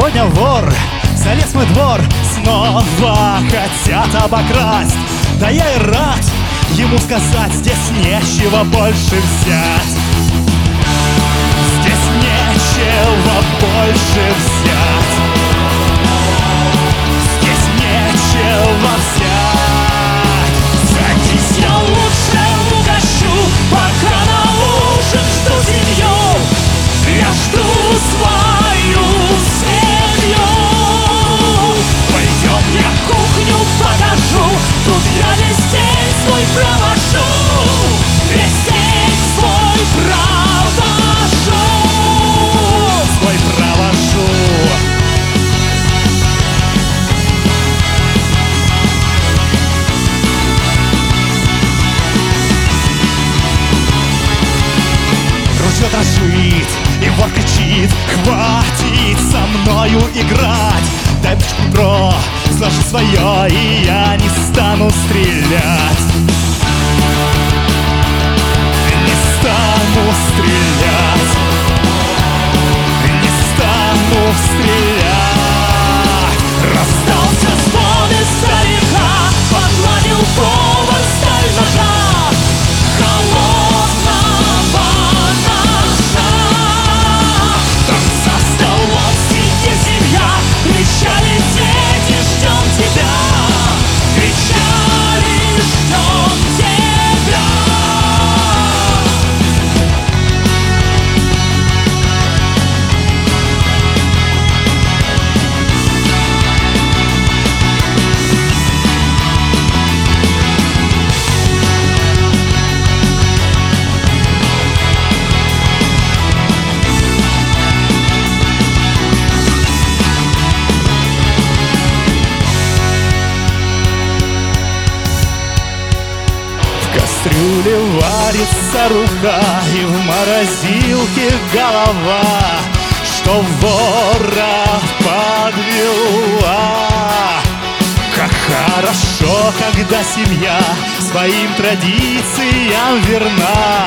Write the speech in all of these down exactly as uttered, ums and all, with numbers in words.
Сегодня вор залез в мой двор, снова хотят обокрасть. Да я и рад ему сказать, здесь нечего больше взять. Здесь нечего больше взять. Здесь нечего взять. Садись, я лучше угощу, пока на ужин жду семью. Я жду свою семью. Пойдем, я кухню покажу, тут я весь день свой провожу. Весь день свой провожу. Свой провожу. Ружье дрожит, и вор кричит: хватит со мною играть. Дай бочку бро, сложи свое, и я не стану стрелять. Не стану стрелять. Не стану стрелять. Раздался звон издалека, погладил повар сталь ножа, холодного ножа. Там за столом сидит семья, кричали: дети, ждем тебя. Кричали: ждем тебя. В кастрюле варится рука, и в морозилке голова, что вора подвела. Как хорошо, когда семья своим традициям верна.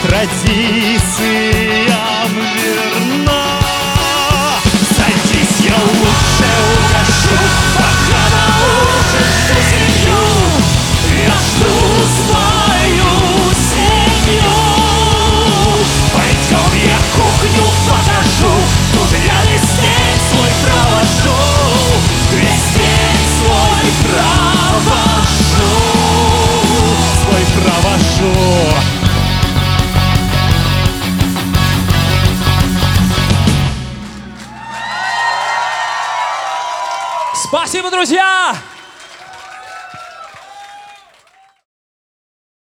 Традициям верна. Садись, я лучше угощу, пока на ужин жду семью. Я жду свою семью. Пойдем, я кухню покажу, тут я весь день свой провожу. Весь день свой провожу. Свой провожу. Спасибо, друзья!